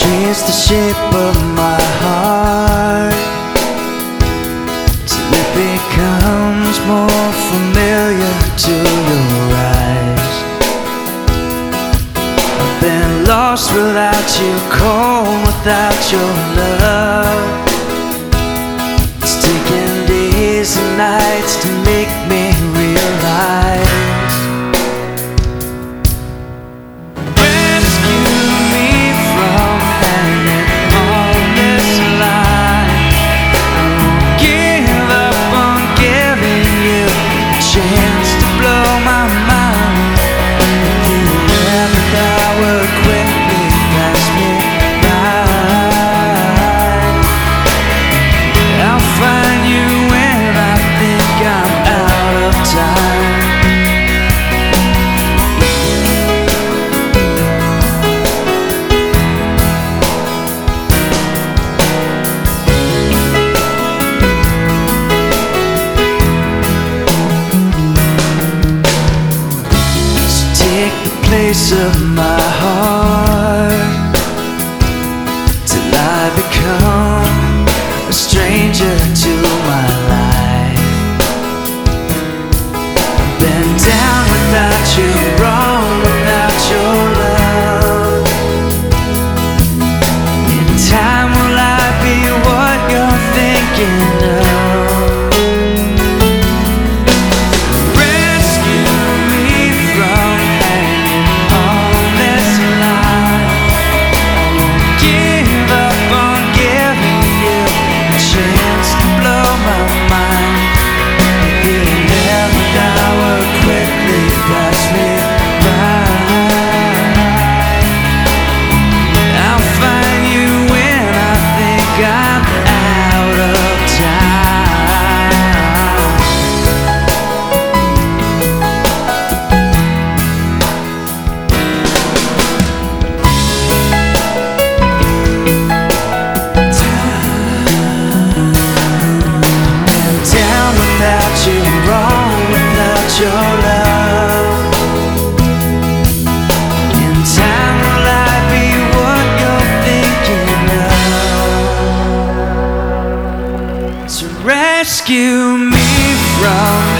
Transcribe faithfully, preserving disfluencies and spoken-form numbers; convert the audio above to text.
Change the shape of my heart till it becomes more familiar to your eyes. I've been lost without you, cold without your love. It's taken days and nights to make me realize. Place of my heart till I become a stranger to my life. Been down without you, wrong without your love. In time will I be what you're thinking of? Your love. In time will I be what you're thinking of? So rescue me from